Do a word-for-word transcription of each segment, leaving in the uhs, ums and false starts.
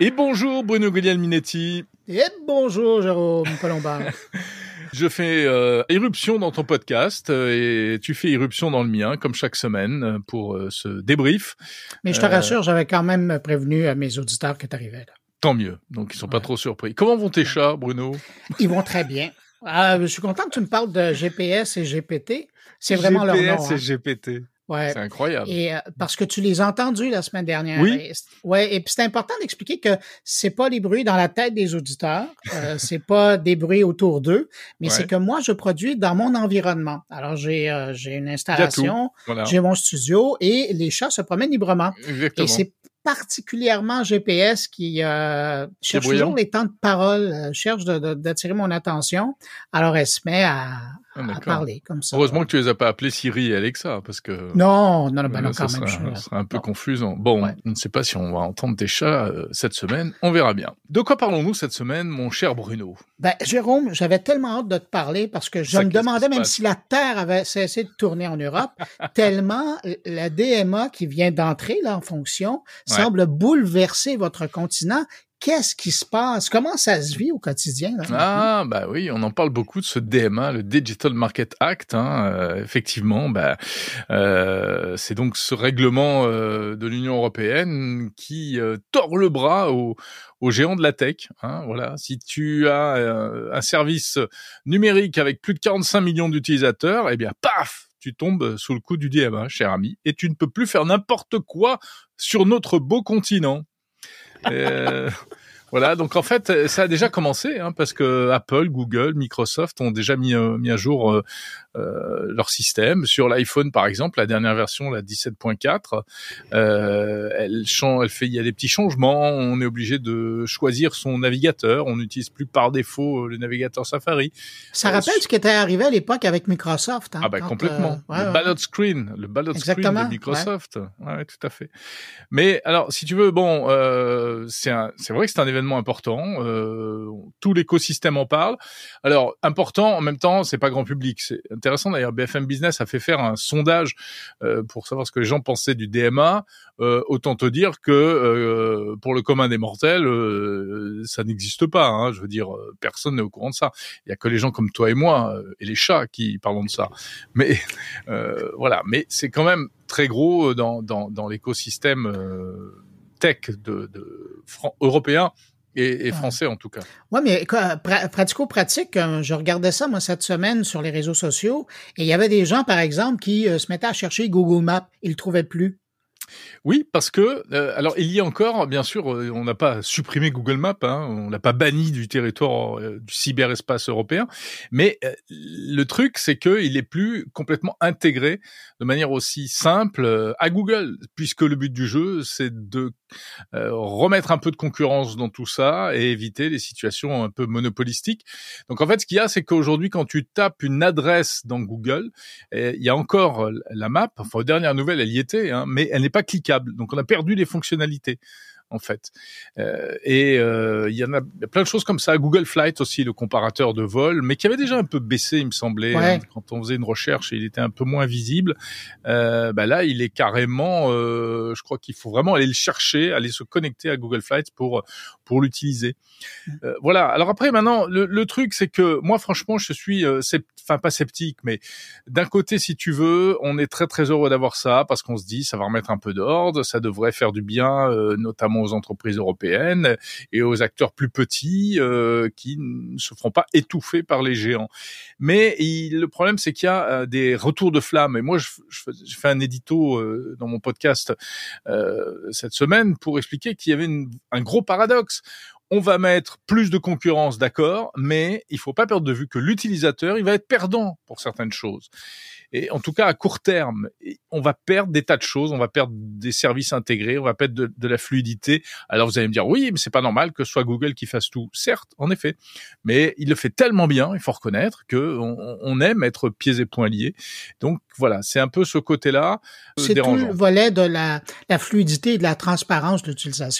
Et bonjour Bruno Guglielminetti. Et bonjour Jérôme Colombard. Je fais euh, irruption dans ton podcast euh, et tu fais irruption dans le mien, comme chaque semaine, pour euh, ce débrief. Mais je te euh, rassure, j'avais quand même prévenu à mes auditeurs que tu arrivais là. Tant mieux, donc ils sont ouais. pas trop surpris. Comment vont tes chats, Bruno? Ils vont très bien. Ah, je suis content que tu me parles de G P S et G P T. C'est vraiment G P S leur nom. et hein. G P T. Ouais. C'est incroyable. Et euh, parce que tu les as entendus la semaine dernière. Oui. Et, ouais. Et puis c'est important d'expliquer que c'est pas les bruits dans la tête des auditeurs, euh, c'est pas des bruits autour d'eux, mais ouais. c'est que moi je produis dans mon environnement. Alors j'ai euh, j'ai une installation, voilà. J'ai mon studio et les chats se promènent librement. Exactement. Et c'est particulièrement G P S qui euh, cherche toujours les temps de parole, euh, cherche de, de, d'attirer mon attention. Alors elle se met à, ah, à parler comme ça. Heureusement que tu les as pas appelés Siri et Alexa parce que non, non, non, ben non ça quand même. Sera, ça sera un peu non. confusant. Bon, ouais. On ne sait pas si on va entendre tes chats euh, cette semaine. On verra bien. De quoi parlons-nous cette semaine, mon cher Bruno? Ben Jérôme, j'avais tellement hâte de te parler parce que je ça, me demandais même si la Terre avait cessé de tourner en Europe, tellement la D M A qui vient d'entrer là en fonction ouais. semble bouleverser votre continent. Qu'est-ce qui se passe? Comment ça se vit au quotidien? Là, ah, bah oui, on en parle beaucoup de ce D M A, le Digital Market Act. Hein, euh, effectivement, bah, euh, c'est donc ce règlement euh, de l'Union européenne qui euh, tord le bras aux, aux géants de la tech. Hein, voilà, si tu as euh, un service numérique avec plus de quarante-cinq millions d'utilisateurs, eh bien, paf, tu tombes sous le coup du D M A, cher ami, et tu ne peux plus faire n'importe quoi sur notre beau continent. euh, voilà, donc en fait, ça a déjà commencé, hein, parce que Apple, Google, Microsoft ont déjà mis, euh, mis à jour euh, euh, leur système. Sur l'iPhone, par exemple, la dernière version, la dix-sept point quatre, euh, elle, change, elle fait, il y a des petits changements. On est obligé de choisir son navigateur. On n'utilise plus par défaut le navigateur Safari. Ça euh, rappelle ce qui était arrivé à l'époque avec Microsoft. Hein, ah ben bah, complètement. Euh, ouais, le ouais. ballot screen, le ballot screen de Microsoft. Ouais. ouais, tout à fait. Mais alors, si tu veux, bon, euh, c'est un, c'est vrai que c'est un événement important. Euh, tout l'écosystème en parle. Alors important, en même temps, c'est pas grand public. C'est intéressant d'ailleurs. B F M Business a fait faire un sondage euh, pour savoir ce que les gens pensaient du D M A. Euh, autant te dire que euh, pour le commun des mortels, euh, ça n'existe pas. Hein. Je veux dire, personne n'est au courant de ça. Il y a que les gens comme toi et moi euh, et les chats qui parlent de ça. Mais euh, voilà. Mais c'est quand même très gros dans dans, dans l'écosystème euh, tech de, de Fran- européen. Et, et français, en tout cas. Oui, mais quoi, pra- pratico-pratique, euh, je regardais ça, moi, cette semaine sur les réseaux sociaux, et il y avait des gens, par exemple, qui euh, se mettaient à chercher Google Maps. Ils le trouvaient plus. Oui, parce que, euh, alors, il y a encore, bien sûr, on n'a pas supprimé Google Maps, hein, on l'a pas banni du territoire euh, du cyberespace européen, mais euh, le truc, c'est qu'il est plus complètement intégré de manière aussi simple euh, à Google, puisque le but du jeu, c'est de euh, remettre un peu de concurrence dans tout ça et éviter les situations un peu monopolistiques. Donc, en fait, ce qu'il y a, c'est qu'aujourd'hui, quand tu tapes une adresse dans Google, il y a encore la map, enfin, aux dernières nouvelles, elle y était, hein, mais elle n'est pas cliquable. Donc, on a perdu les fonctionnalités, en fait. Euh, et euh, il y en a, y a plein de choses comme ça. Google Flight aussi, le comparateur de vol, mais qui avait déjà un peu baissé, il me semblait, ouais. hein, quand on faisait une recherche, et il était un peu moins visible. Euh, bah là, il est carrément, euh, je crois qu'il faut vraiment aller le chercher, aller se connecter à Google Flight pour pour l'utiliser. Euh, voilà. Alors après, maintenant, le, le truc, c'est que moi, franchement, je suis, euh, scept... enfin pas sceptique, mais d'un côté, si tu veux, on est très très heureux d'avoir ça parce qu'on se dit, ça va remettre un peu d'ordre, ça devrait faire du bien, euh, notamment aux entreprises européennes et aux acteurs plus petits euh, qui ne se feront pas étouffer par les géants. Mais il, le problème, c'est qu'il y a euh, des retours de flamme. Et moi, je, je, je fais un édito euh, dans mon podcast euh, cette semaine pour expliquer qu'il y avait une, un gros paradoxe. On va mettre plus de concurrence, d'accord, mais il faut pas perdre de vue que l'utilisateur, il va être perdant pour certaines choses. Et en tout cas, à court terme, on va perdre des tas de choses, on va perdre des services intégrés, on va perdre de, de la fluidité. Alors vous allez me dire, oui, mais c'est pas normal que ce soit Google qui fasse tout. Certes, en effet, mais il le fait tellement bien, il faut reconnaître que on, on aime être pieds et poings liés. Donc voilà, c'est un peu ce côté-là euh, c'est dérangeant. tout le volet de la, la fluidité et de la transparence de l'utilisation.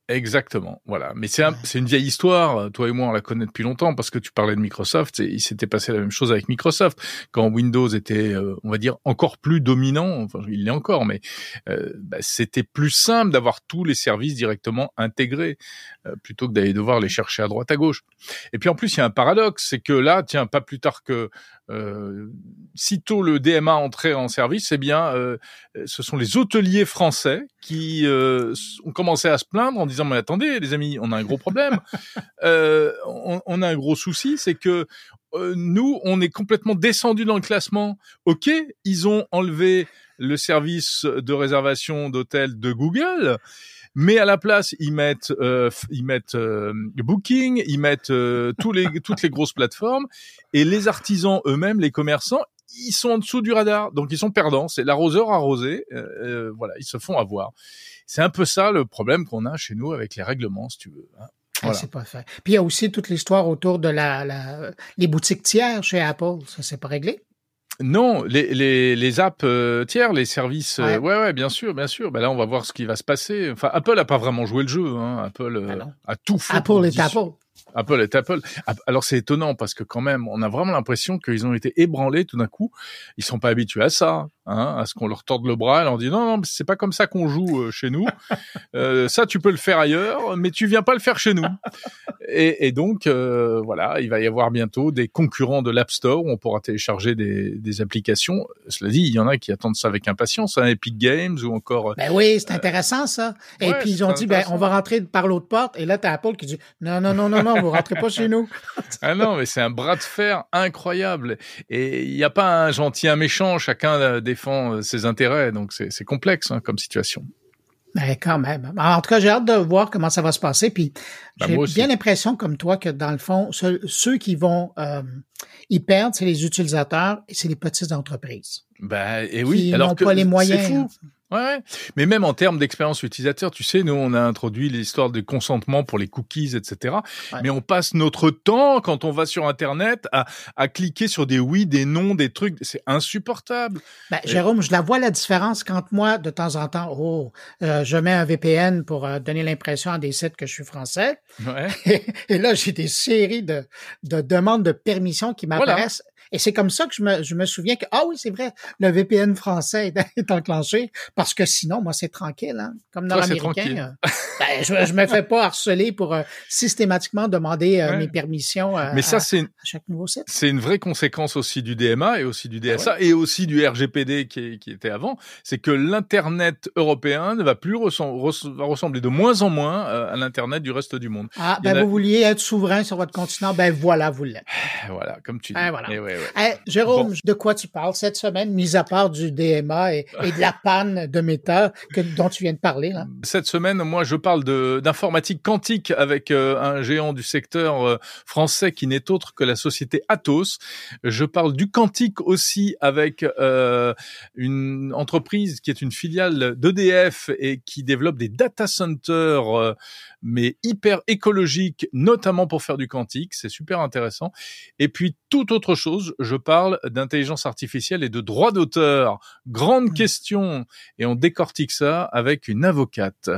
Exactement, voilà. Mais c'est un, ouais. c'est une vieille histoire. Toi et moi, on la connaît depuis longtemps parce que tu parlais de Microsoft. Et il s'était passé la même chose avec Microsoft quand Windows était, euh, on va dire, encore plus dominant. Enfin, il l'est encore, mais euh, bah, c'était plus simple d'avoir tous les services directement intégrés euh, plutôt que d'aller devoir les chercher à droite à gauche. Et puis en plus, il y a un paradoxe, c'est que là, tiens, pas plus tard que euh, sitôt le D M A entrait en service, eh bien, euh, ce sont les hôteliers français qui euh, ont commencé à se plaindre en disant mais attendez les amis, on a un gros problème, euh, on, on a un gros souci, c'est que euh, nous on est complètement descendu dans le classement. Ok, ils ont enlevé le service de réservation d'hôtel de Google, mais à la place ils mettent euh, ils mettent euh, Booking, ils mettent euh, tous les toutes les grosses plateformes, et les artisans eux-mêmes, les commerçants, ils sont en dessous du radar, donc ils sont perdants. C'est l'arroseur arrosé, euh, euh, voilà, ils se font avoir. C'est un peu ça le problème qu'on a chez nous avec les règlements, si tu veux. Hein. Voilà. Ah, c'est pas fait. Puis il y a aussi toute l'histoire autour de la, la les boutiques tiers chez Apple. Ça, c'est pas réglé? Non, les les les apps euh, tiers, les services, ouais. Euh, ouais ouais, bien sûr, bien sûr. Ben là, on va voir ce qui va se passer. Enfin, Apple a pas vraiment joué le jeu. Hein. Apple euh, ah a tout fait. Apple est Apple. Apple est Apple. Alors c'est étonnant parce que quand même, on a vraiment l'impression qu'ils ont été ébranlés tout d'un coup. Ils sont pas habitués à ça, hein, à ce qu'on leur torde le bras et leur dit non, non, c'est pas comme ça qu'on joue euh, chez nous. Euh, ça, tu peux le faire ailleurs, mais tu viens pas le faire chez nous. Et, et donc, euh, voilà, il va y avoir bientôt des concurrents de l'App Store où on pourra télécharger des, des applications. Cela dit, il y en a qui attendent ça avec impatience, hein, Epic Games ou encore... Ben oui, c'est intéressant ça. Et ouais, puis ils ont dit, ben on va rentrer par l'autre porte. Et là, t'as Apple qui dit, non, non, non, non, non, vous rentrez pas chez nous. Ah non, mais c'est un bras de fer incroyable. Et il n'y a pas un gentil, un méchant, chacun défend ses intérêts. Donc c'est, c'est complexe hein, comme situation. Ben, quand même. En tout cas, j'ai hâte de voir comment ça va se passer. Puis, ben, j'ai bien l'impression, comme toi, que dans le fond, ceux, ceux qui vont euh, y perdre, c'est les utilisateurs et c'est les petites entreprises. Ben, et oui. Qui alors n'ont que pas les moyens. C'est fou. Ouais, mais même en termes d'expérience utilisateur, tu sais, nous, on a introduit l'histoire du consentement pour les cookies, et cetera. Ouais. Mais on passe notre temps, quand on va sur Internet, à, à cliquer sur des oui, des non, des trucs. C'est insupportable. Ben, Et... Jérôme, je la vois la différence quand moi, de temps en temps, oh, euh, je mets un V P N pour euh, donner l'impression à des sites que je suis français. Ouais. Et, et là, j'ai des séries de, de demandes de permission qui m'apparaissent. Voilà. Et c'est comme ça que je me, je me souviens que, ah oui, c'est vrai, le V P N français est, est enclenché, parce que sinon, moi, c'est tranquille, hein. Comme nord-américain. Euh, ben, je, je me fais pas harceler pour euh, systématiquement demander euh, ouais. mes permissions euh, Mais ça, à, c'est une, à chaque nouveau site. C'est une vraie conséquence aussi du D M A et aussi du D S A ah ouais. et aussi du R G P D qui, qui était avant. C'est que l'Internet européen ne va plus ressem- res- va ressembler de moins en moins à l'Internet du reste du monde. Ah, ben, a... vous vouliez être souverain sur votre continent, ben voilà, vous l'êtes. Voilà, comme tu dis. Ben, voilà. Et ouais, ouais. Hey, Jérôme, bon. De quoi tu parles cette semaine, mis à part du D M A et, et de la panne de Meta que, dont tu viens de parler, là? Cette semaine, moi, je parle de, d'informatique quantique avec euh, un géant du secteur euh, français qui n'est autre que la société Atos. Je parle du quantique aussi avec euh, une entreprise qui est une filiale d'E D F et qui développe des data centers, euh, mais hyper écologiques, notamment pour faire du quantique. C'est super intéressant. Et puis, toute autre chose, je parle d'intelligence artificielle et de droit d'auteur. Grande mmh. question. Et on décortique ça avec une avocate.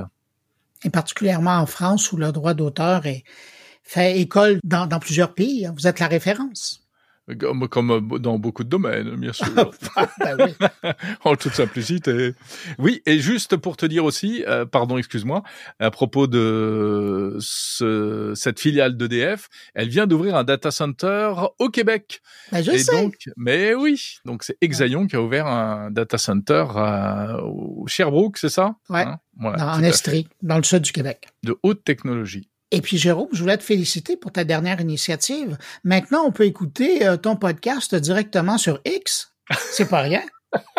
Et particulièrement en France où le droit d'auteur est fait école dans, dans plusieurs pays. Vous êtes la référence. Comme, comme dans beaucoup de domaines, bien sûr. Ben oui. En toute simplicité. Oui, et juste pour te dire aussi, euh, pardon, excuse-moi, à propos de ce, cette filiale d'E D F, elle vient d'ouvrir un data center au Québec. Ben je et sais. Donc, mais oui, donc c'est Exaion ouais. qui a ouvert un data center à, au Sherbrooke, c'est ça? Ouais. Hein voilà, dans, en Estrie, dans le sud du Québec. De haute technologie. Et puis, Jérôme, je voulais te féliciter pour ta dernière initiative. Maintenant, on peut écouter euh, ton podcast directement sur X. C'est pas rien.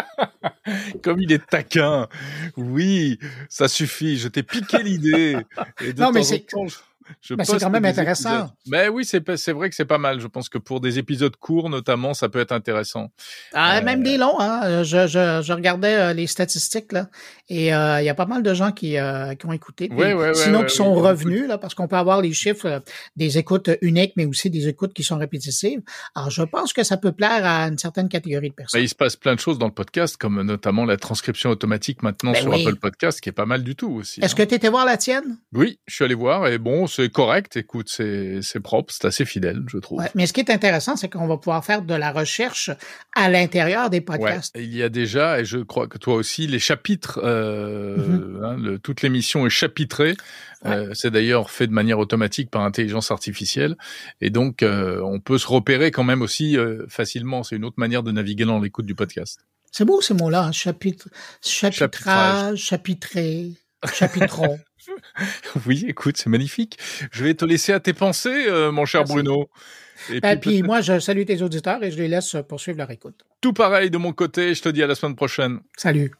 Comme il est taquin. Oui, ça suffit. Je t'ai piqué l'idée. Et de non, mais temps c'est... en temps, Je ben, c'est quand même intéressant. Épisodes. Mais oui, c'est, c'est vrai que c'est pas mal. Je pense que pour des épisodes courts, notamment, ça peut être intéressant. Ah, euh... Même des longs, hein. Je, je, je regardais euh, les statistiques, là, et il euh, y a pas mal de gens qui, euh, qui ont écouté. Ouais, ouais, sinon, ouais, qui sont ouais, revenus, là, parce qu'on peut avoir les chiffres euh, des écoutes uniques, mais aussi des écoutes qui sont répétitives. Alors, je pense que ça peut plaire à une certaine catégorie de personnes. Ben, il se passe plein de choses dans le podcast, comme notamment la transcription automatique maintenant ben sur oui. Apple Podcast, qui est pas mal du tout aussi. Est-ce hein. que tu étais voir la tienne? Oui, je suis allé voir, et bon, c'est correct, écoute, c'est, c'est propre, c'est assez fidèle, je trouve. Ouais, mais ce qui est intéressant, c'est qu'on va pouvoir faire de la recherche à l'intérieur des podcasts. Ouais, il y a déjà, et je crois que toi aussi, les chapitres, euh, mm-hmm. hein, le, toute l'émission est chapitrée. Ouais. Euh, c'est d'ailleurs fait de manière automatique par intelligence artificielle, et donc euh, on peut se repérer quand même aussi euh, facilement. C'est une autre manière de naviguer dans l'écoute du podcast. C'est beau ces mots-là, hein? Chapitre, chapitrage, chapitré, chapitron. Oui, écoute, c'est magnifique. Je vais te laisser à tes pensées, euh, mon cher Merci. Bruno. Et ben, puis, puis moi, je salue tes auditeurs et je les laisse poursuivre leur écoute. Tout pareil de mon côté. Je te dis à la semaine prochaine. Salut.